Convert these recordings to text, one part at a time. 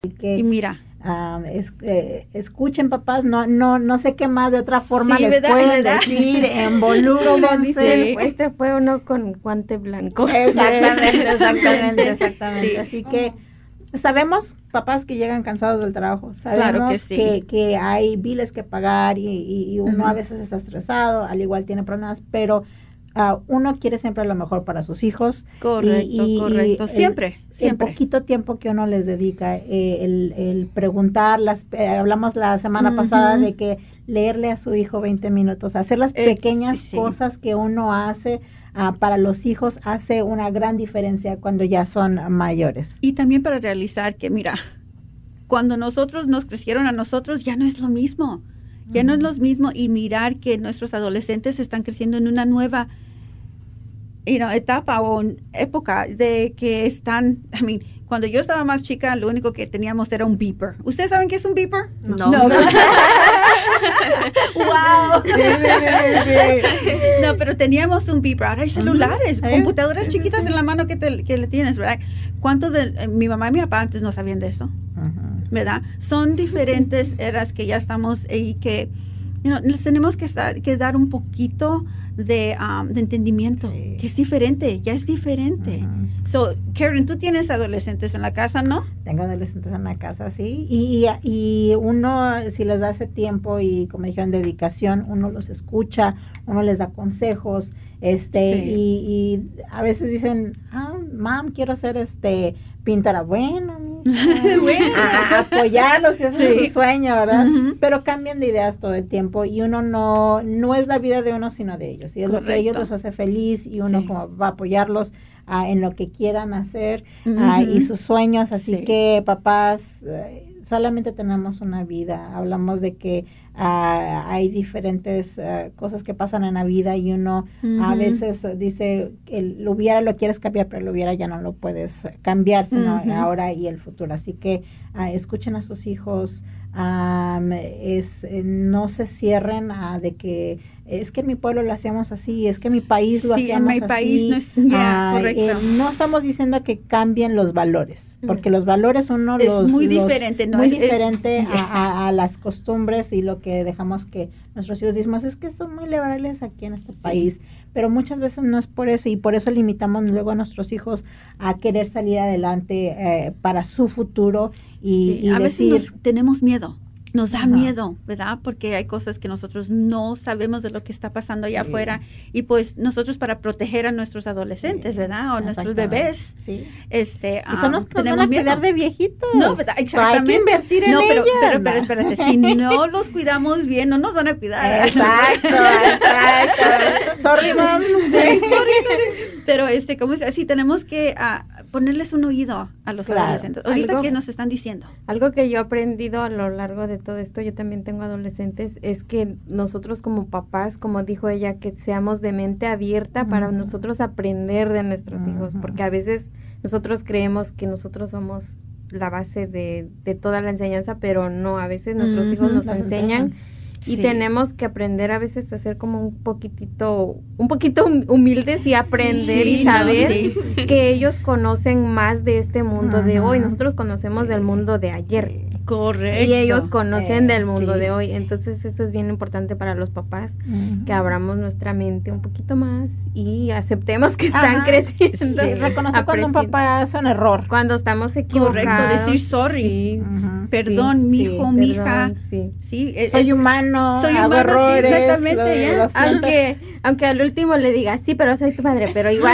que Y mira, escuchen, papás, no sé qué más de otra forma sí, les ¿verdad? pueden ¿Verdad? decir, Como involúcrense. dicen, este fue uno con guante blanco. Exactamente. Sí, Así que sabemos, papás que llegan cansados del trabajo, claro que sabemos sí. que hay biles que pagar y uno a Ujú. veces está estresado, al igual tiene problemas, pero uno quiere siempre lo mejor para sus hijos Correcto, y correcto. Siempre, el siempre. poquito tiempo que uno les dedica, el preguntar, hablamos la semana pasada Ujú. de que leerle a su hijo 20 minutos, hacer las pequeñas Sí. cosas que uno hace para los hijos hace una gran diferencia cuando ya son mayores. Y también para realizar que, mira, cuando nosotros nos crecieron a nosotros, ya no es lo mismo. Ya no es lo mismo y mirar que nuestros adolescentes están creciendo en una nueva etapa o época de que están, cuando yo estaba más chica, lo único que teníamos era un beeper. ¿Ustedes saben qué es un beeper? No. ¡Wow! No, pero teníamos un beeper. Ahora hay celulares, computadoras chiquitas en la mano que le tienes, ¿verdad? ¿Cuántos de mi mamá y mi papá antes no sabían de eso? ¿Verdad? Son diferentes eras que ya estamos y que les tenemos que dar un poquito de entendimiento, que es diferente, ya es diferente. So, Karen, tú tienes adolescentes en la casa, ¿no? Tengo adolescentes en la casa, sí, y uno, si les da ese tiempo y, como dijeron, dedicación, uno los escucha, uno les da consejos, Sí. y a veces dicen, mam, quiero ser pintora. Bueno, Bueno. apoyarlos, si ese es su sueño, ¿verdad? Ujú. Pero cambian de ideas todo el tiempo y uno no es la vida de uno, sino de ellos, y es lo que ellos los hace feliz y uno Sí. como va a apoyarlos en lo que quieran hacer Ujú. y sus sueños, así Sí. que papás, solamente tenemos una vida, hablamos de que hay diferentes cosas que pasan en la vida y uno a Ujú. veces dice que lo hubiera lo quieres cambiar, pero lo hubiera ya no lo puedes cambiar, sino Ujú. ahora y el futuro, así que escuchen a sus hijos, no se cierren de que es que en mi pueblo lo hacíamos así, es que en mi país lo Sí, en mi hacíamos país así. no es, correcto. No estamos diciendo que cambien los valores, porque los valores uno Es muy diferente, ¿no? muy Es- diferente yeah. a las costumbres y lo que dejamos que nuestros hijos decimos es que son muy liberales aquí en este país, pero muchas veces no es por eso y por eso limitamos luego a nuestros hijos a querer salir adelante para su futuro y a decir veces tenemos miedo. Nos da Ajá. miedo, ¿verdad? Porque hay cosas que nosotros no sabemos de lo que está pasando allá afuera y pues nosotros para proteger a nuestros adolescentes, ¿verdad? O nuestros bebés, Sí. y son los que nos van a cuidar de viejitos. No, ¿verdad? So, Exactamente. hay que invertir en no, pero, ellas. pero, pero, espérate, si no los cuidamos bien, no nos van a cuidar. Exacto. Sorry, mom. Sí, sorry. Pero ¿cómo es? Sí, tenemos que ponerles un oído a los adolescentes. Ahorita, ¿qué nos están diciendo? Algo que yo he aprendido a lo largo de todo esto, yo también tengo adolescentes, es que nosotros como papás, como dijo ella, que seamos de mente abierta para nosotros aprender de nuestros hijos, porque a veces nosotros creemos que nosotros somos la base de toda la enseñanza, pero no, a veces nuestros hijos nos enseñan. Y tenemos que aprender a veces a ser como un poquito humildes y aprender y saber que ellos conocen más de este mundo de hoy. Nosotros conocemos del mundo de ayer. Correcto. Y ellos conocen del mundo de hoy. Entonces eso es bien importante para los papás, que abramos nuestra mente un poquito más y aceptemos que están creciendo. Sí, reconocer cuando un papá hace un error. Cuando estamos equivocados. Correcto, decir sorry. Sí. Perdón, mijo, mija. Sí. Soy humano, soy hago humano, errores. sí, exactamente, ya. Aunque al último le diga, sí, pero soy tu madre, pero igual.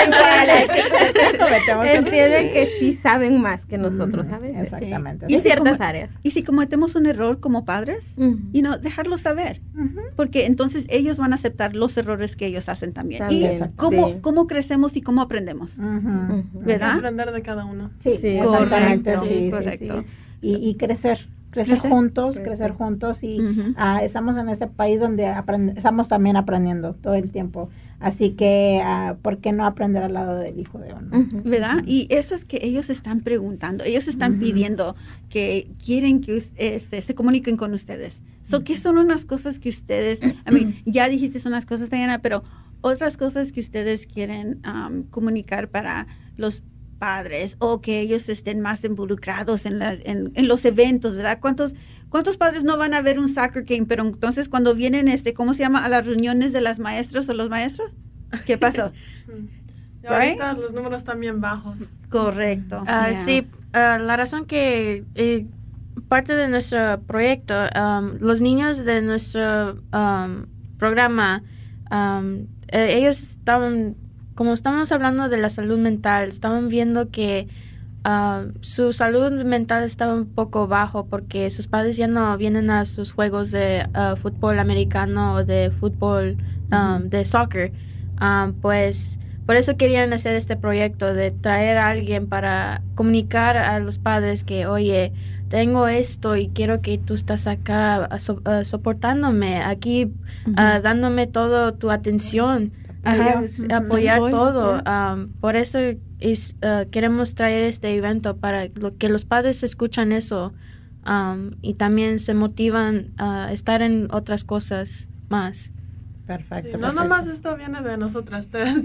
Entienden que sí saben más que nosotros, ¿sabes? Exactamente. Y ciertas áreas. Y si cometemos un error como padres, dejarlo saber. Porque entonces ellos van a aceptar los errores que ellos hacen también. También, y cómo crecemos y cómo aprendemos. ¿Verdad? Aprender de cada uno. Sí, exactamente. Correcto, Sí, correcto. Y crecer juntos y estamos en este país donde estamos también aprendiendo todo el tiempo, así que ¿por qué no aprender al lado del hijo de uno? ¿Verdad? Y eso es que ellos están preguntando, ellos están pidiendo que quieren que se comuniquen con ustedes. ¿Qué son unas cosas que ustedes, ya dijiste unas cosas, Diana, pero otras cosas que ustedes quieren comunicar para los padres o que ellos estén más involucrados en los eventos, ¿verdad? ¿Cuántos padres no van a ver un soccer game? Pero entonces cuando vienen, ¿cómo se llama? A las reuniones de las maestras o los maestros, ¿qué pasó? Ahorita los números están bien bajos. Correcto. Sí, la razón que parte de nuestro proyecto, los niños de nuestro programa, ellos estaban, como estamos hablando de la salud mental, estaban viendo que su salud mental estaba un poco bajo porque sus padres ya no vienen a sus juegos de fútbol americano o de fútbol de soccer. Pues por eso querían hacer este proyecto de traer a alguien para comunicar a los padres que, oye, tengo esto y quiero que tú estás acá soportándome, aquí dándome toda tu atención, apoyar todo. Por eso queremos traer este evento para que los padres escuchan eso y también se motivan a estar en otras cosas más. Perfecto. No nomás esto viene de nosotras tres.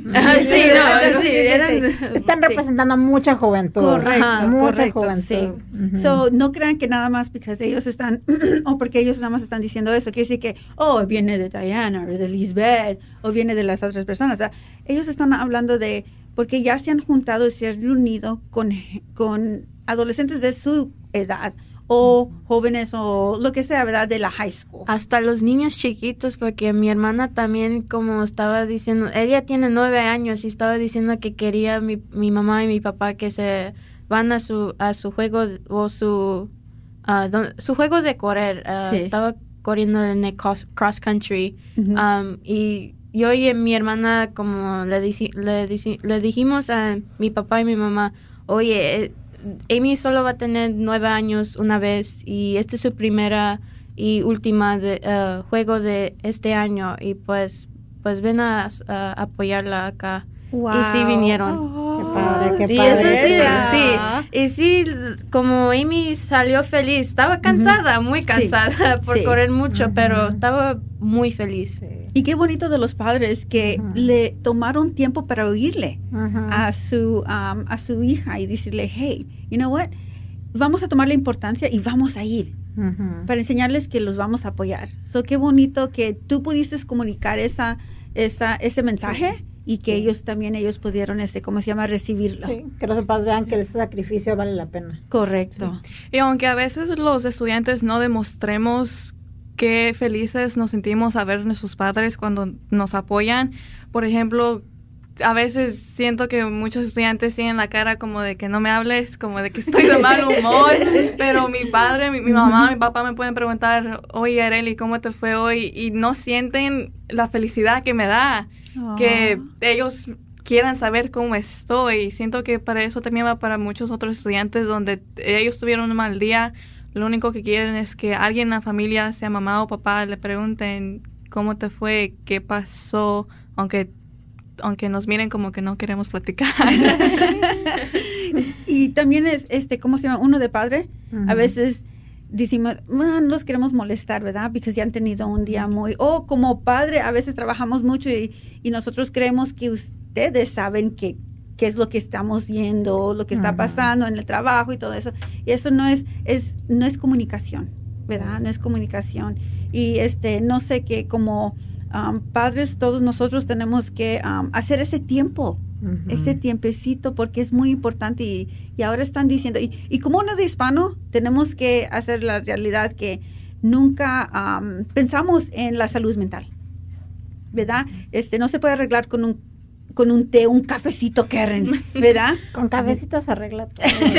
Están representando mucha juventud. Correcto, mucha correcto, juventud. Sí. So, no crean que nada más porque ellos están, o porque ellos nada más están diciendo eso, quiere decir que, viene de Diana, o de Lisbeth, o viene de las otras personas. O sea, ellos están hablando de, porque ya se han juntado y se han reunido con adolescentes de su edad, o jóvenes o lo que sea, ¿verdad? De la high school. Hasta los niños chiquitos, porque mi hermana también, como estaba diciendo, ella tiene 9 años y estaba diciendo que quería mi mamá y mi papá que se van a su juego o su juego de correr. Sí. Estaba corriendo en el cross country. Y yo y mi hermana, como le dijimos a mi papá y mi mamá, oye, Amy solo va a tener 9 años una vez y esta es su primera y última juego de este año y pues ven a apoyarla acá. Wow. Y sí vinieron. Qué padre, qué Y padre. eso sí. Y sí, como Amy salió feliz, estaba cansada, muy cansada por correr mucho, pero estaba muy feliz. Sí. Y qué bonito de los padres que le tomaron tiempo para oírle a su hija y decirle, hey, you know what, vamos a tomar la importancia y vamos a ir para enseñarles que los vamos a apoyar. So, qué bonito que tú pudiste comunicar ese mensaje y que ellos pudieron, ¿cómo se llama?, recibirlo. Sí, que los papás vean que ese sacrificio vale la pena. Correcto. Sí. Y aunque a veces los estudiantes no demostremos qué felices nos sentimos a ver a nuestros padres cuando nos apoyan. Por ejemplo, a veces siento que muchos estudiantes tienen la cara como de que no me hables, como de que estoy de mal humor, pero mi padre, mi mamá, mi papá me pueden preguntar, oye, Arely, ¿cómo te fue hoy? Y no sienten la felicidad que me da, que ellos quieran saber cómo estoy. Siento que para eso también va para muchos otros estudiantes donde ellos tuvieron un mal día. Lo único que quieren es que alguien en la familia, sea mamá o papá, le pregunten cómo te fue, qué pasó, aunque nos miren como que no queremos platicar. Y también es, ¿cómo se llama? Uno de padre. A veces decimos, no los queremos molestar, ¿verdad? Porque ya han tenido un día o como padre, a veces trabajamos mucho y nosotros creemos que ustedes saben qué es lo que estamos viendo, lo que está pasando en el trabajo y todo eso. Y eso no es comunicación, ¿verdad? No es comunicación. Y no sé, que como padres todos nosotros tenemos que hacer ese tiempo, ese tiempecito, porque es muy importante y ahora están diciendo, y como uno de hispano, tenemos que hacer la realidad que nunca pensamos en la salud mental, ¿verdad? No se puede arreglar con un té, un cafecito, Karen, ¿verdad? Con cafecito se arregla todo. Sí.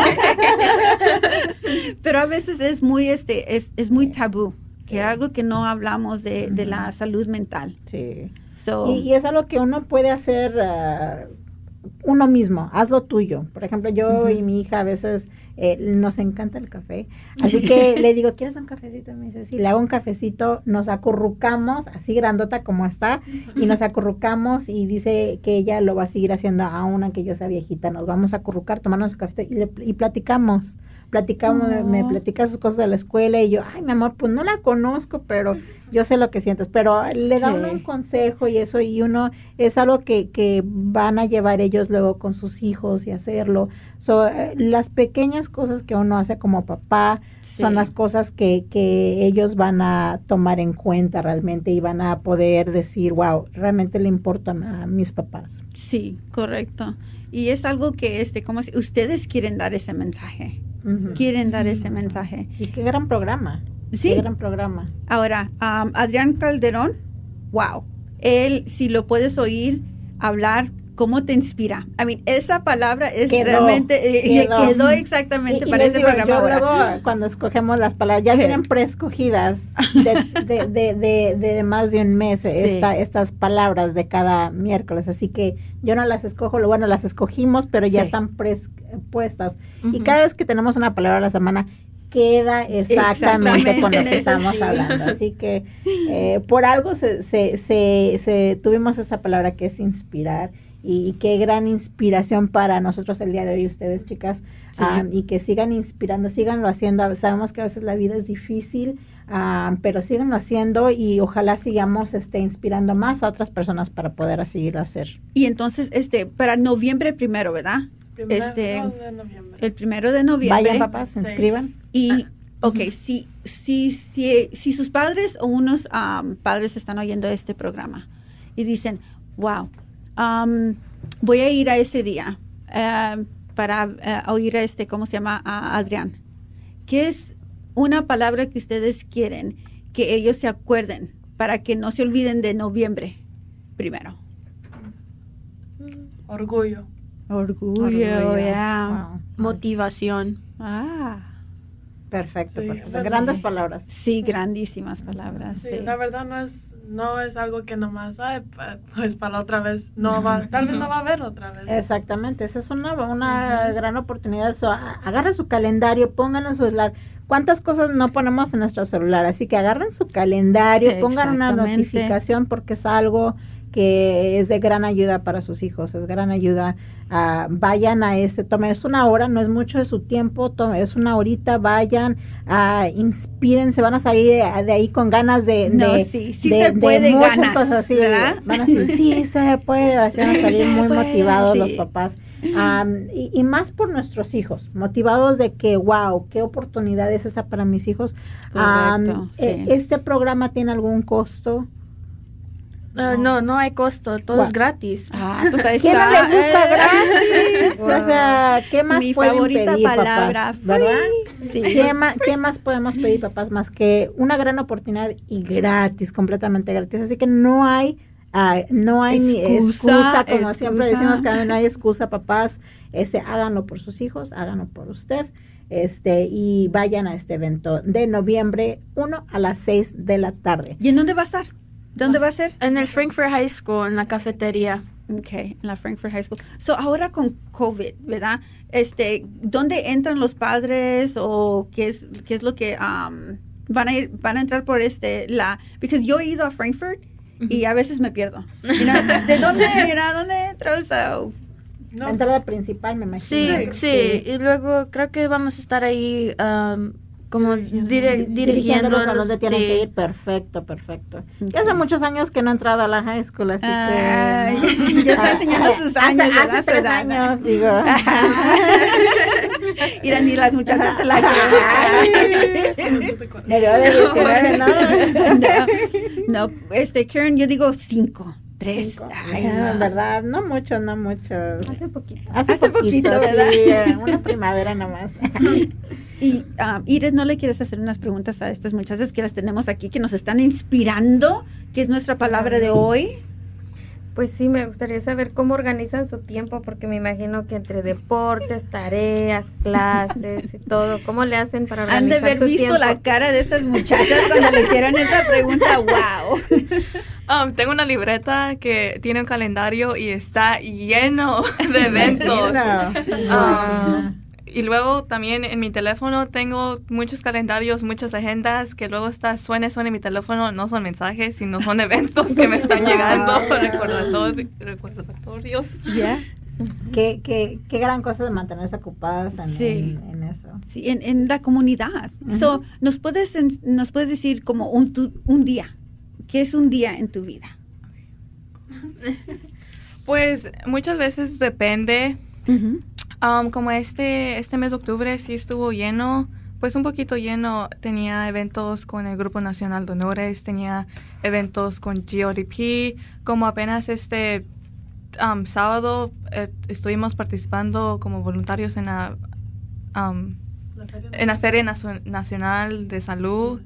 Pero a veces es muy es muy tabú, que algo que no hablamos de la salud mental. Sí. So, Y es algo que uno puede hacer uno mismo, haz lo tuyo. Por ejemplo, yo y mi hija a veces nos encanta el café, así que le digo, ¿quieres un cafecito? Me dice, sí, le hago un cafecito, nos acurrucamos, así grandota como está, y nos acurrucamos y dice que ella lo va a seguir haciendo aún aunque yo sea viejita, nos vamos a acurrucar, tomarnos un cafecito y platicamos, me platica sus cosas de la escuela y yo, ay, mi amor, pues no la conozco, pero yo sé lo que sientes, pero le da uno un consejo y eso, y uno, es algo que van a llevar ellos luego con sus hijos y hacerlo. Las pequeñas cosas que uno hace como papá son las cosas que ellos van a tomar en cuenta realmente y van a poder decir, wow, realmente le importan a mis papás. Sí, correcto. Y es algo que, como si ustedes quieren dar ese mensaje. Quieren dar ese mensaje. Y qué gran programa. Sí. Qué gran programa. Ahora, Adrián Calderón, wow. Él, si lo puedes oír hablar, ¿cómo te inspira? Esa palabra es realmente, quedó exactamente para ese programa. Yo luego, cuando escogemos las palabras, ya vienen preescogidas de más de un mes, estas palabras de cada miércoles, así que yo no las escojo, bueno, las escogimos, pero ya están puestas. Y cada vez que tenemos una palabra a la semana, queda exactamente con lo que estamos hablando. Así que por algo tuvimos esa palabra que es inspirar. Y qué gran inspiración para nosotros el día de hoy, ustedes, chicas, y que sigan inspirando, síganlo haciendo. Sabemos que a veces la vida es difícil, pero síganlo haciendo y ojalá sigamos inspirando más a otras personas para poder seguirlo hacer. Y entonces, para noviembre 1, ¿verdad? De noviembre. El 1 de noviembre. Vayan, papás, se inscriban. Y, si sus padres o unos padres están oyendo este programa y dicen, wow, voy a ir a ese día para oír a ¿cómo se llama? A Adrián. ¿Qué es una palabra que ustedes quieren que ellos se acuerden para que no se olviden de noviembre 1? Orgullo. Orgullo, ya. Wow. Motivación. Perfecto, Sí, perfecto. Grandes palabras. Sí, grandísimas palabras. Sí, la verdad no es algo que nomás, pues para la otra vez, tal vez no va a haber otra vez. Exactamente, esa es una gran oportunidad. Agarren su calendario, pónganlo en su celular. ¿Cuántas cosas no ponemos en nuestro celular? Así que agarren su calendario, pongan una notificación porque es algo que es de gran ayuda para sus hijos, es gran ayuda. Vayan a tomen, es una hora, no es mucho de su tiempo, es una horita, vayan, inspírense, van a salir de ahí con ganas de se puede, muchas ganas, cosas así, ¿verdad? van a decir, sí se puede, así van a salir muy motivados los papás. Y más por nuestros hijos, motivados de que, wow, qué oportunidad es esa para mis hijos. Correcto, ¿Este programa tiene algún costo? No hay costo, todo es gratis. Pues ahí ¿Quién está. no le gusta gratis? O sea, ¿qué más Mi pueden favorita pedir, palabra, papás? ¿Verdad? Sí. ¿Qué más podemos pedir, papás? Más que una gran oportunidad y gratis, completamente gratis. Así que no hay ni excusa, como siempre decimos, que no hay excusa, papás. Háganlo por sus hijos, háganlo por usted. Y vayan a este evento de noviembre 1 a las 6 de la tarde. ¿Y en dónde va a estar? ¿Dónde va a ser? En el Frankfurt High School, en la cafetería. Okay, en la Frankfurt High School. Ahora con COVID, ¿verdad? ¿Dónde entran los padres o qué es lo que van a entrar por porque yo he ido a Frankfurt y a veces me pierdo. ¿De dónde era? ¿Dónde entro? La entrada principal, me imagino. Sí. Y luego creo que vamos a estar ahí como dirigiéndolos a donde tienen que ir. Perfecto. Ya hace muchos años que no he entrado a la high school, así que... Ya está enseñando sus años. Hace 3 años, digo. Mira, ni las muchachas te la creen. Me dio de 19, ¿no? No, Karen, yo digo 5. 3. Ay, no, verdad, no mucho. Hace poquito. Hace poquito, ¿verdad? Sí, una primavera nomás. Y Iris, ¿no le quieres hacer unas preguntas a estas muchachas que las tenemos aquí, que nos están inspirando, que es nuestra palabra de hoy? Pues sí, me gustaría saber cómo organizan su tiempo, porque me imagino que entre deportes, tareas, clases y todo, ¿cómo le hacen para organizar su tiempo? Han de haber visto la cara de estas muchachas cuando le hicieron esta pregunta, wow. Tengo una libreta que tiene un calendario y está lleno de eventos. Y luego también en mi teléfono tengo muchos calendarios, muchas agendas que luego suena en mi teléfono, no son mensajes, sino son eventos que me están llegando, recordatorios. Qué gran cosa de mantenerse ocupadas en eso. Sí, en la comunidad. So, ¿nos puedes decir como un día? ¿Qué es un día en tu vida? Pues muchas veces depende. Como este mes de octubre sí estuvo lleno, pues un poquito lleno. Tenía eventos con el Grupo Nacional de Honores, tenía eventos con GODP. Como apenas sábado estuvimos participando como voluntarios en la Feria Nacional de Salud.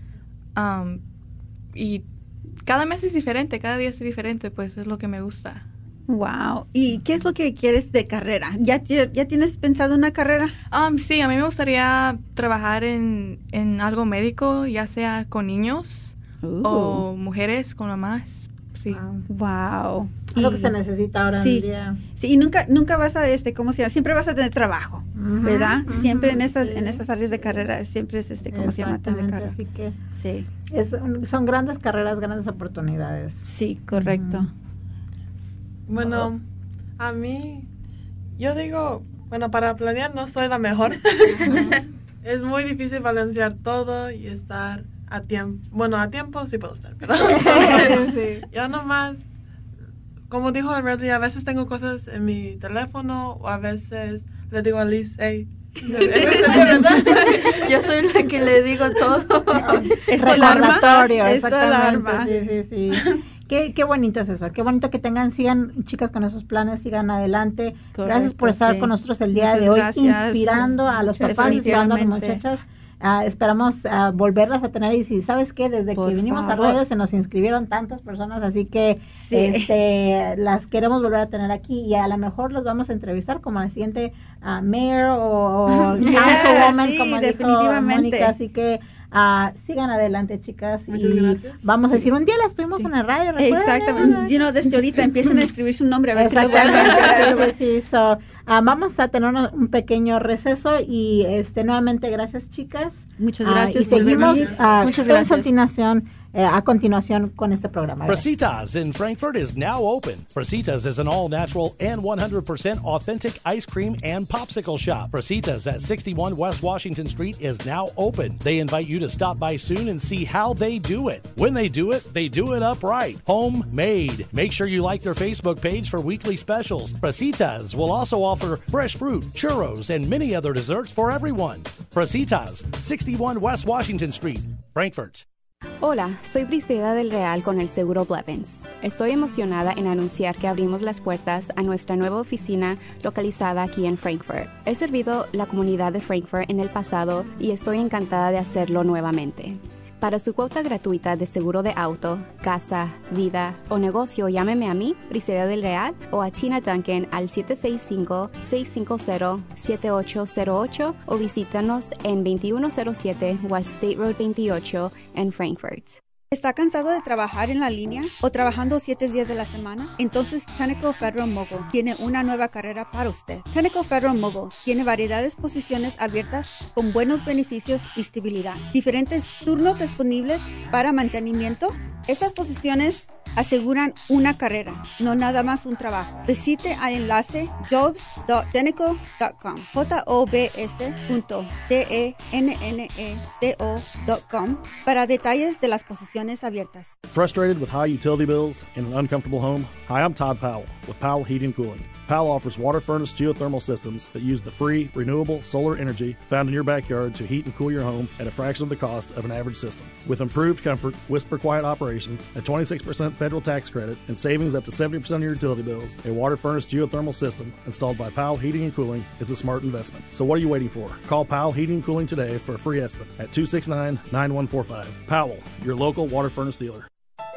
Y cada mes es diferente, cada día es diferente, pues es lo que me gusta. Wow. ¿Y qué es lo que quieres de carrera? ¿Ya tienes pensado una carrera? Sí, a mí me gustaría trabajar en algo médico, ya sea con niños o mujeres con mamás. Sí. Wow. Es lo que se necesita ahora en día. Sí, y nunca vas a ¿cómo se llama? Siempre vas a tener trabajo, ¿verdad? Siempre en esas áreas de carrera siempre es ¿cómo se llama? Tener carrera. Así que sí. Son grandes carreras, grandes oportunidades. Sí, correcto. Bueno, a mí, yo digo, bueno, para planear no soy la mejor. Es muy difícil balancear todo y estar a tiempo. Bueno, a tiempo sí puedo estar, pero yo nomás, como dijo Redley, a veces tengo cosas en mi teléfono o a veces le digo a Liz, hey, yo soy la que le digo todo. Es tu alarma. Sí. Qué bonito es eso, qué bonito que sigan chicas con esos planes, sigan adelante. Correcto, gracias por estar con nosotros el día de hoy, inspirando a los papás, inspirando a las muchachas. Esperamos volverlas a tener y si sabes que desde que vinimos a radio se nos inscribieron tantas personas, así que las queremos volver a tener aquí y a lo mejor los vamos a entrevistar como la siguiente mayor o councilwoman, como dijo Mónica, así que sigan adelante, chicas. Muchas gracias. Vamos a decir, un día las tuvimos en la radio, ¿recuerdan? Exactamente. Desde ahorita empiecen a escribir su nombre a ver si lo vamos a tener un pequeño receso y nuevamente gracias, chicas. Muchas gracias. Y seguimos a continuación con este programa. Fresitas in Frankfort is now open. Fresitas is an all-natural and 100% authentic ice cream and popsicle shop. Fresitas at 61 West Washington Street is now open. They invite you to stop by soon and see how they do it. When they do it upright. Homemade. Make sure you like their Facebook page for weekly specials. Fresitas will also offer fresh fruit, churros, and many other desserts for everyone. Fresitas, 61 West Washington Street, Frankfort. Hola, soy Briseida del Real con el Seguro Blevins. Estoy emocionada en anunciar que abrimos las puertas a nuestra nueva oficina localizada aquí en Frankfort. He servido la comunidad de Frankfort en el pasado y estoy encantada de hacerlo nuevamente. Para su cuota gratuita de seguro de auto, casa, vida o negocio, llámeme a mí, Briseida del Real, o a Tina Duncan al 765-650-7808 o visítanos en 2107 West State Road 28 en Frankfort. ¿Está cansado de trabajar en la línea o trabajando 7 días de la semana? Entonces Tenneco Federal Mogul tiene una nueva carrera para usted. Tenneco Federal Mogul tiene variedades de posiciones abiertas con buenos beneficios y estabilidad. Diferentes turnos disponibles para mantenimiento. Estas posiciones aseguran una carrera, no nada más un trabajo. Visite al enlace jobs.tenneco.com jobs.tenneco.com para detalles de las posiciones abiertas. Frustrated with high utility bills and an uncomfortable home? Hi, I'm Todd Powell with Powell Heating and Cooling. Powell offers water furnace geothermal systems that use the free, renewable solar energy found in your backyard to heat and cool your home at a fraction of the cost of an average system. With improved comfort, whisper-quiet operation, a 26% federal tax credit, and savings up to 70% of your utility bills, a water furnace geothermal system installed by Powell Heating and Cooling is a smart investment. So what are you waiting for? Call Powell Heating and Cooling today for a free estimate at 269-9145. Powell, your local water furnace dealer.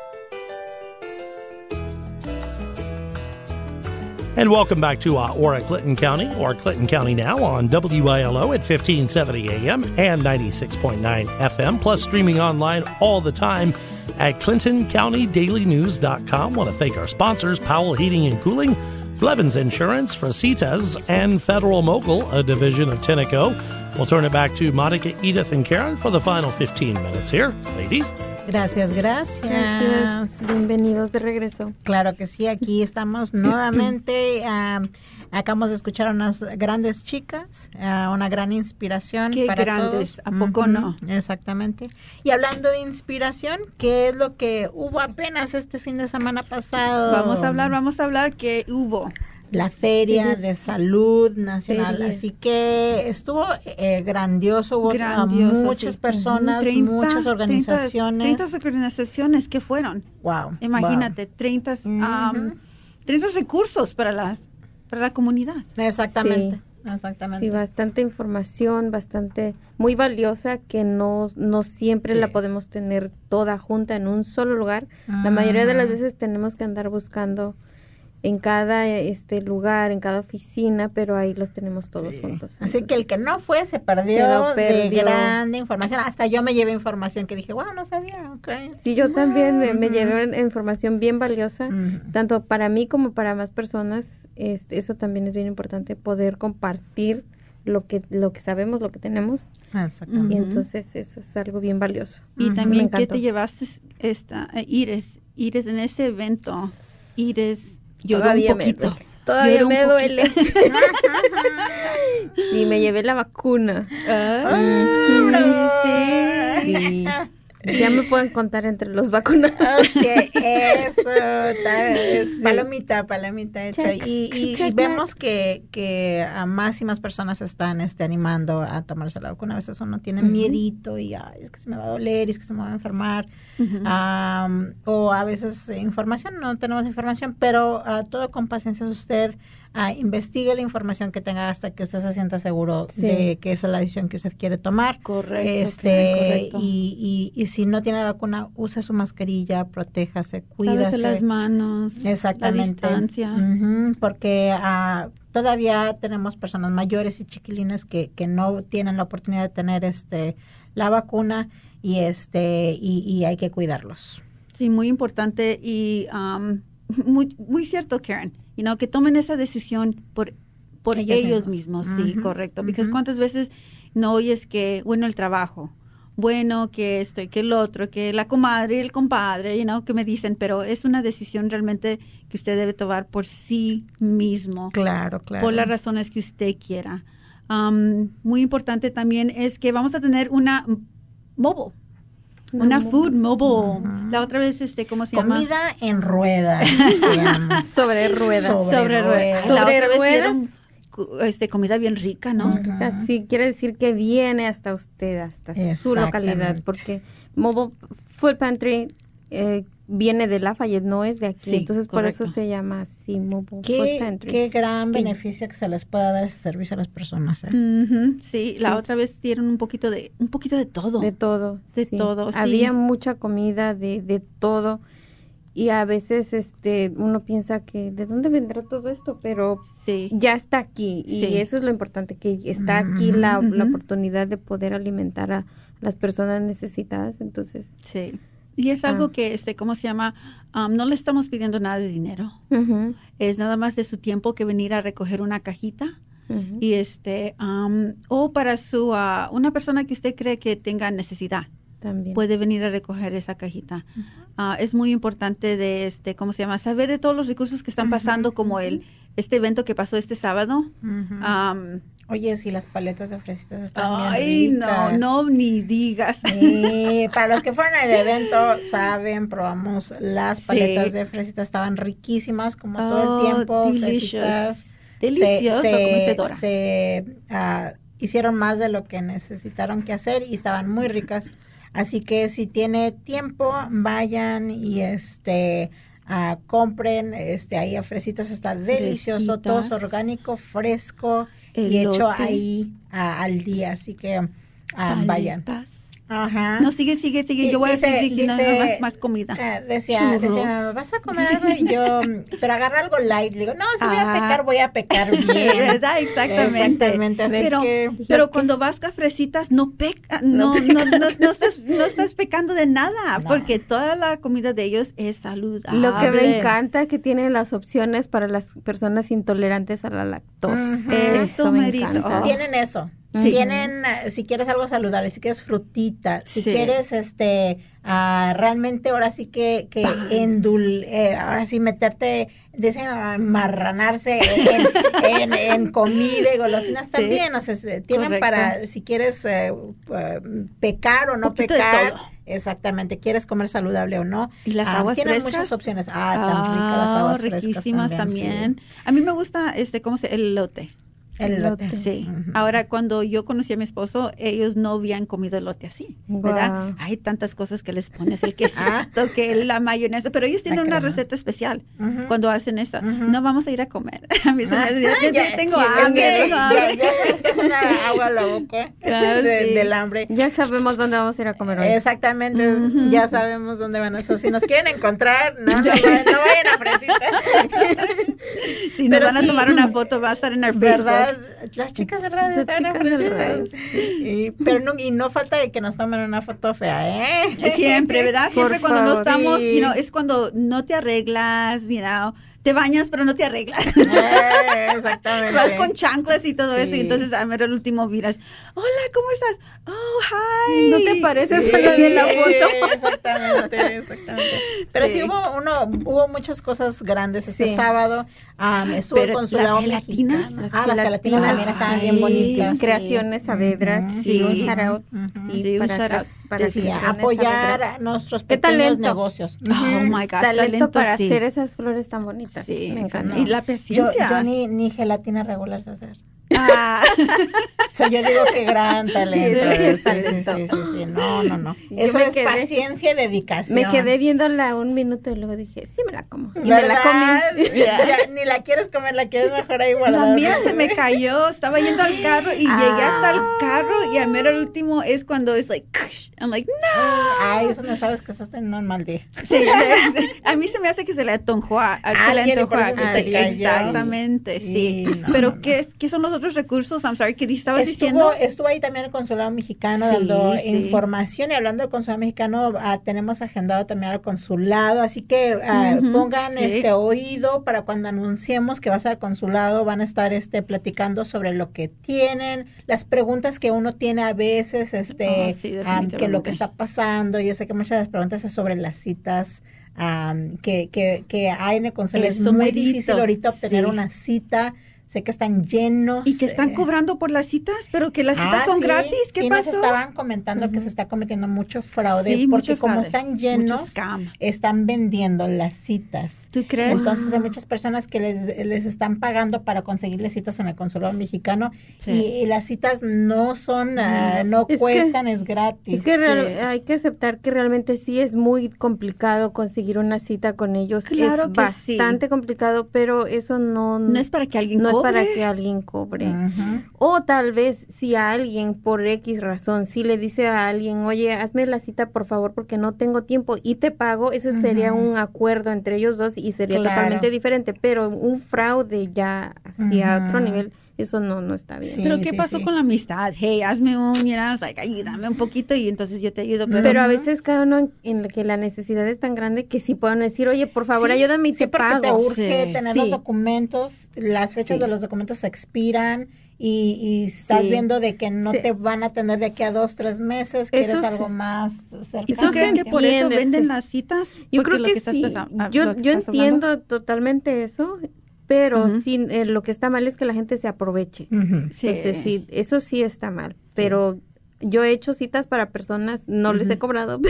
And welcome back to Ora Clinton County, or Clinton County Now on WILO at 1570 AM and 96.9 FM, plus streaming online all the time at ClintonCountyDailyNews.com. Want to thank our sponsors, Powell Heating and Cooling, Blevins Insurance, Fresitas, and Federal Mogul, a division of Tenneco. We'll turn it back to Monica, Edith, and Karen for the final 15 minutes here. Ladies. Gracias. Bienvenidos de regreso. Claro que sí, aquí estamos nuevamente. Acabamos de escuchar unas grandes chicas, una gran inspiración. Qué para grandes, todos. ¿A poco no? Exactamente. Y hablando de inspiración, ¿qué es lo que hubo apenas este fin de semana pasado? Vamos a hablar que hubo. La Feria de Salud Nacional, Feria. así que estuvo grandioso, hubo muchas personas, muchas organizaciones. 30 organizaciones que fueron. Wow. Imagínate, 30 recursos para la comunidad. Exactamente. Sí, bastante información, muy valiosa que no siempre la podemos tener toda junta en un solo lugar. La mayoría de las veces tenemos que andar buscando en cada lugar, en cada oficina, pero ahí los tenemos todos juntos. Así entonces, que el que no fue se perdió de grande información. Hasta yo me llevé información que dije, wow, no sabía. Okay. Sí, yo también me llevé información bien valiosa, tanto para mí como para más personas. Eso también es bien importante, poder compartir lo que sabemos, lo que tenemos. Exactamente. Y entonces eso es algo bien valioso. Y también, ¿qué te llevaste, Iris, en ese evento? Iris lloró un poquito. Todavía me duele. Sí, me llevé la vacuna. Sí. Ya me pueden contar entre los vacunados. Okay, eso es palomita hecha. Check. Y vemos que a más y más personas están animando a tomarse la vacuna. A veces uno tiene miedito y es que se me va a doler, es que se me va a enfermar. O a veces no tenemos información, pero todo con paciencia. Usted investigue la información que tenga hasta que usted se sienta seguro de que esa es la decisión que usted quiere tomar. Correcto. Correcto. Y si no tiene la vacuna, use su mascarilla, protéjase, cuídase. Lávese las manos. Exactamente. La distancia. Porque todavía tenemos personas mayores y chiquilines que no tienen la oportunidad de tener la vacuna y hay que cuidarlos. Sí, muy importante y muy, muy cierto, Karen. Que tomen esa decisión por ellos mismos. Sí, correcto. Porque cuántas veces no oyes que, el trabajo, que esto y que el otro, que la comadre y el compadre, que me dicen, pero es una decisión realmente que usted debe tomar por sí mismo. Claro. Por las razones que usted quiera. Muy importante también es que vamos a tener una mobile. Una food mobile. La otra vez, ¿cómo se llama? Comida en ruedas. Sobre ruedas. Sobre ruedas. Sobre ruedas. Comida bien rica, ¿no? Sí, quiere decir que viene hasta usted, hasta su localidad, porque Mobile Food Pantry viene de Lafayette, no es de aquí. Entonces, correcto. Por eso se llama así, Mobile Food Pantry. Qué gran beneficio que se les pueda dar ese servicio a las personas. Sí, la otra vez dieron un poquito de todo. De todo. De todo, sí. Había mucha comida de todo. Y a veces uno piensa que ¿de dónde vendrá todo esto? Pero ya está aquí. Y eso es lo importante, que está aquí la oportunidad de poder alimentar a las personas necesitadas. Entonces, sí. Y es algo que, ¿cómo se llama? No le estamos pidiendo nada de dinero. Es nada más de su tiempo que venir a recoger una cajita. Y o para una persona que usted cree que tenga necesidad. También puede venir a recoger esa cajita. Es muy importante de ¿cómo se llama? Saber de todos los recursos que están pasando, como este evento que pasó este sábado. Oye, si las paletas de fresitas están bien ricas. No, ni digas. Para los que fueron al evento, probamos las paletas de fresitas, estaban riquísimas, como todo el tiempo. Delicioso, comedora. Se hicieron más de lo que necesitaron que hacer y estaban muy ricas. Así que si tiene tiempo, vayan y compren, ahí a Fresitas está delicioso, todo es orgánico, fresco y hecho ahí al día, así que vayan. Ajá. No, sigue. Yo voy a seguir más comida. Decía, ¿vas a comer algo? Y yo, pero agarra algo light. Le digo, no, si voy a pecar bien. ¿Verdad? Exactamente. Pero cuando vas a Fresitas, no estás pecando de nada, porque toda la comida de ellos es saludable. Lo que me encanta es que tienen las opciones para las personas intolerantes a la lactosa. Eso me encanta. Tienen eso. Tienen, si quieres algo saludable, si quieres frutita, si quieres realmente ahora sí que ahora sí meterte, marranarse en comida y golosinas también, o sea, tienen para, si quieres pecar o no pecar. Exactamente, quieres comer saludable o no. Y las aguas tienen frescas. Muchas opciones. Tan ricas las aguas riquísimas frescas también. Sí. A mí me gusta, ¿cómo se? El elote. El elote. Sí. Ahora, cuando yo conocí a mi esposo, ellos no habían comido elote así, ¿verdad? Wow. Hay tantas cosas que les pones, el quesito, que la mayonesa, pero ellos tienen una receta especial cuando hacen eso. No vamos a ir a comer. A mí se me hace, ya tengo hambre. Ya una agua a la boca del hambre. Ya sabemos dónde vamos a ir a comer hoy. Exactamente, ya sabemos dónde van esos. Si nos quieren encontrar, no vayan a Fresita. Si nos van a tomar una foto, va a estar en el Facebook. ¿Verdad? Las chicas de radio están ofrecidas. Pero no falta de que nos tomen una foto fea, ¿eh? Siempre, ¿verdad? Siempre cuando no estamos, sí. Es cuando no te arreglas, te bañas pero no te arreglas. Exactamente. Vas con chanclas y todo eso y entonces a ver el último miras, hola, ¿cómo estás? Oh, hi. ¿No te pareces a la de la foto? Exactamente. Pero sí hubo muchas cosas grandes este sábado. Estuvo el consulado mexicano. Las gelatinas también estaban bien bonitas. Creaciones Saavedra, un shout out. Para apoyar a nuestros pequeños negocios. Oh my gosh, talento para hacer esas flores tan bonitas. Sí, me encanta. Y la paciencia. Yo ni gelatina regular sé hacer. Yo digo que gran talento. Sí, es talento. Sí. No. Eso es paciencia y dedicación. Me quedé viéndola un minuto y luego dije, sí me la como. Y ¿verdad? me la comí. Ya, ni la quieres comer, la quieres mejor ahí guardar. La mía se me cayó, estaba yendo al carro y llegué hasta el carro y a mero el último es cuando es like, I'm like, no. Eso no sabes que estás teniendo un mal día. Sí, a mí se me hace que se le antojó. Exactamente, sí. Pero ¿qué son los otros recursos? I'm sorry, que estabas diciendo. Estuvo ahí también el consulado mexicano dando información, y hablando del consulado mexicano, tenemos agendado también al consulado, así que pongan oído para cuando anunciemos que va a ser al consulado, van a estar platicando sobre lo que tienen, las preguntas que uno tiene a veces, que lo que está pasando. Yo sé que muchas de las preguntas es sobre las citas que hay en el consulado. Es muy difícil ahorita obtener una cita. Sé que están llenos. Y que están cobrando por las citas, pero que las citas son gratis. ¿Qué pasó? Nos estaban comentando que se está cometiendo mucho fraude, porque como están llenos, están vendiendo las citas. ¿Tú crees? Entonces hay muchas personas que les están pagando para conseguirles citas en el consulado mexicano, y las citas no son, no cuestan, es gratis. Es que hay que aceptar que realmente sí es muy complicado conseguir una cita con ellos. Claro, es bastante complicado, pero eso no es para que alguien cobre. Para que alguien cobre. O tal vez si a alguien por X razón, si le dice a alguien, oye, hazme la cita por favor porque no tengo tiempo y te pago, ese sería un acuerdo entre ellos dos y sería totalmente diferente, pero un fraude ya hacia otro nivel, eso no está bien. Sí, pero ¿qué pasó con la amistad? Hey, hazme ayúdame un poquito y entonces yo te ayudo. Pero a veces cada uno en que la necesidad es tan grande que sí pueden decir, oye, por favor, ayúdame y te pago. Te urge tener los documentos, las fechas de los documentos se expiran y estás viendo de que no te van a atender de aquí a 2-3 meses, quieres algo más cercano. ¿Tú crees que por eso venden las citas? Yo creo que sí. Yo entiendo totalmente eso. Pero lo que está mal es que la gente se aproveche. Entonces, sí, eso sí está mal. Pero yo he hecho citas para personas, no les he cobrado,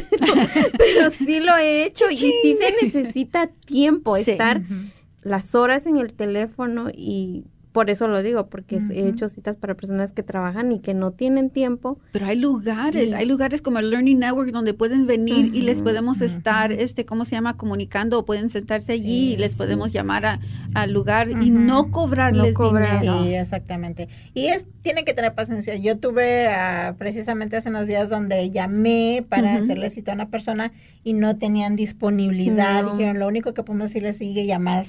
pero sí lo he hecho. Y sí se necesita tiempo, estar las horas en el teléfono, y por eso lo digo, porque he hecho citas para personas que trabajan y que no tienen tiempo. Pero hay lugares como el Learning Network donde pueden venir y les podemos estar, comunicando, o pueden sentarse allí y les podemos llamar al lugar y no cobrarles dinero. Sí, exactamente. Y tienen que tener paciencia. Yo tuve precisamente hace unos días donde llamé para hacerle cita a una persona y no tenían disponibilidad. Dijeron, lo único que podemos decirles sigue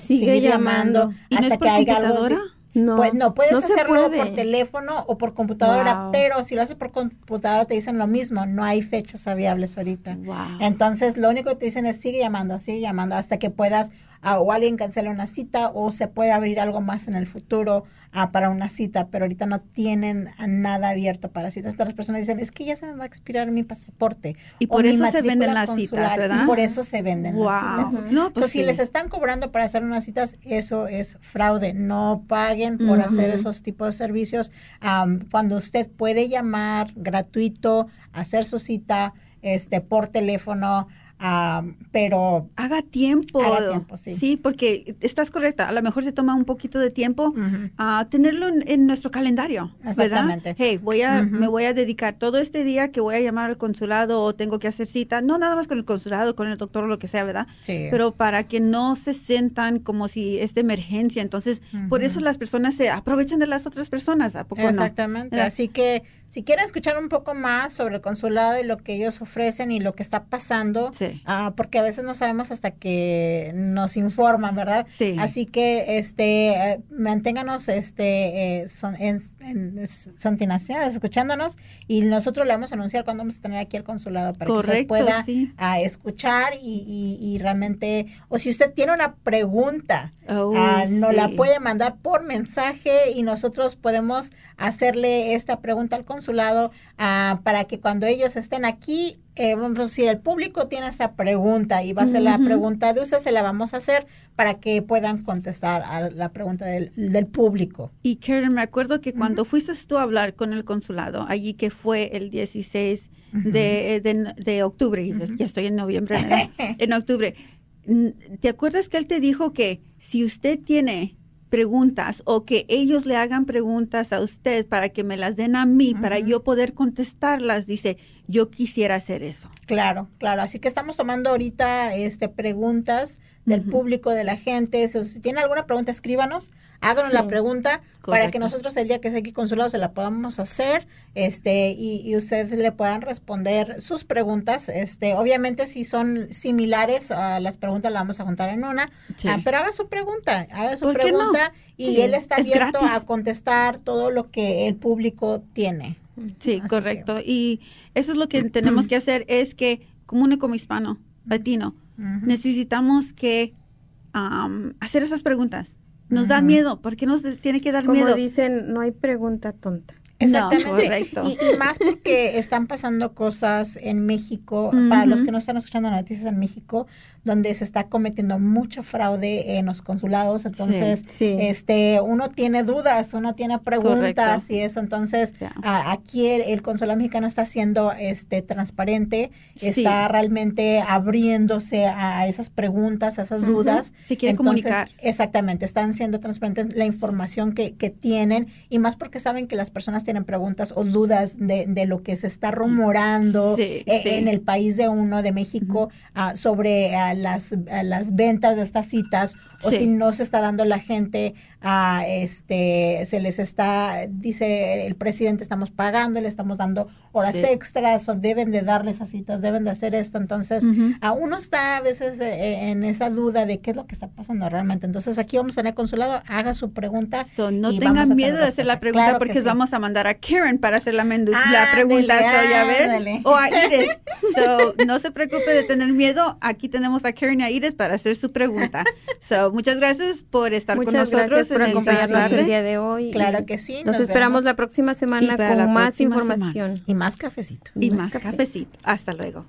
llamando hasta que haya algo. No, puedes hacerlo por teléfono o por computadora, pero si lo haces por computadora te dicen lo mismo, no hay fechas viables ahorita. Entonces, lo único que te dicen es sigue llamando hasta que puedas o alguien cancela una cita o se puede abrir algo más en el futuro para una cita, pero ahorita no tienen nada abierto para citas. Entonces las personas dicen, es que ya se me va a expirar mi pasaporte. Y por eso se venden las citas, ¿verdad? Y por eso se venden las citas. No, pues si les están cobrando para hacer unas citas, eso es fraude. No paguen por hacer esos tipos de servicios. Cuando usted puede llamar gratuito, hacer su cita por teléfono, pero haga tiempo, sí. Sí, porque estás correcta, a lo mejor se toma un poquito de tiempo tenerlo en nuestro calendario, exactamente. ¿verdad? Hey, me voy a dedicar todo este día que voy a llamar al consulado o tengo que hacer cita, no nada más con el consulado, con el doctor o lo que sea, ¿verdad? Sí. Pero para que no se sientan como si es de emergencia, entonces por eso las personas se aprovechan de las otras personas, ¿a poco exactamente, no? Así que si quieren escuchar un poco más sobre el consulado y lo que ellos ofrecen y lo que está pasando, sí. Porque a veces no sabemos hasta que nos informan, ¿verdad? Sí. Así que manténganos sintonizados, escuchándonos, y nosotros le vamos a anunciar cuándo vamos a tener aquí el consulado para correcto, que usted pueda sí. escuchar y realmente, o si usted tiene una pregunta, nos sí. la puede mandar por mensaje y nosotros podemos hacerle esta pregunta al consulado para que cuando ellos estén aquí, vamos a decir, el público tiene esa pregunta y va a ser la pregunta de usted, se la vamos a hacer para que puedan contestar a la pregunta del público. Y Karen, me acuerdo que cuando fuiste tú a hablar con el consulado, allí que fue el 16 de octubre, y ya estoy en noviembre, en octubre, ¿te acuerdas que él te dijo que si usted tiene preguntas o que ellos le hagan preguntas a usted para que me las den a mí, para yo poder contestarlas, dice, yo quisiera hacer eso? Claro, claro. Así que estamos tomando ahorita preguntas del público, de la gente. Si tienen alguna pregunta, escríbanos, háganos la pregunta. Correcto. Para que nosotros el día que esté aquí consulado se la podamos hacer y ustedes le puedan responder sus preguntas. Obviamente si son similares, las preguntas las vamos a juntar en una, pero haga su pregunta y él está abierto a contestar todo lo que el público tiene. Sí, así correcto. Y eso es lo que tenemos que hacer, es que como único hispano, latino, necesitamos que hacer esas preguntas. Nos da miedo, ¿por qué nos tiene que dar miedo? Como dicen, no hay pregunta tonta. Exactamente. No, correcto. Y más porque están pasando cosas en México, para los que no están escuchando noticias en México, donde se está cometiendo mucho fraude en los consulados. Entonces, uno tiene dudas, uno tiene preguntas. Correcto. Y eso. Entonces, aquí el consulado mexicano está siendo transparente, está realmente abriéndose a esas preguntas, a esas dudas. Se quiere comunicar. Exactamente, están siendo transparentes la información que tienen, y más porque saben que las personas tienen preguntas o dudas de lo que se está rumorando en el país de uno, de México, sobre las ventas de estas citas, o si no se está dando la gente, se les está, dice el presidente, estamos pagando, le estamos dando horas extras, o deben de darle esas citas, deben de hacer esto. Entonces, uno está a veces en esa duda de qué es lo que está pasando realmente. Entonces, aquí vamos a tener consulado, haga su pregunta. No tengan miedo de hacer la pregunta, claro, porque vamos a mandar a Karen para hacer la pregunta, ¿ya ves? O a Iris. No se preocupe de tener miedo, aquí tenemos a Karen y a Iris para hacer su pregunta. Muchas gracias por estar con nosotros. Gracias por acompañarnos el día de hoy. Claro que sí. Nos esperamos la próxima semana con más información. Y más cafecito. Y más cafecito. Hasta luego.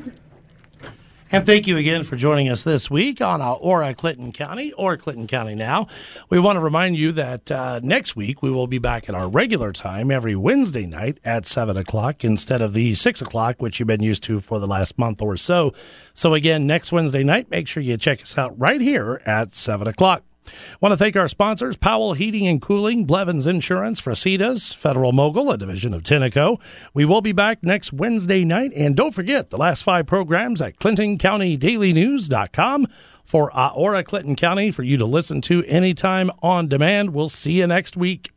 And thank you again for joining us this week on Ora Clinton County, or Clinton County Now. We want to remind you that next week we will be back at our regular time every Wednesday night at 7 o'clock instead of the 6 o'clock, which you've been used to for the last month or so. So again, next Wednesday night, make sure you check us out right here at 7 o'clock. Want to thank our sponsors, Powell Heating and Cooling, Blevins Insurance, Fresitas, Federal Mogul, a division of Tenneco. We will be back next Wednesday night. And don't forget the last 5 programs at ClintonCountyDailyNews.com for Ora Clinton County for you to listen to anytime on demand. We'll see you next week.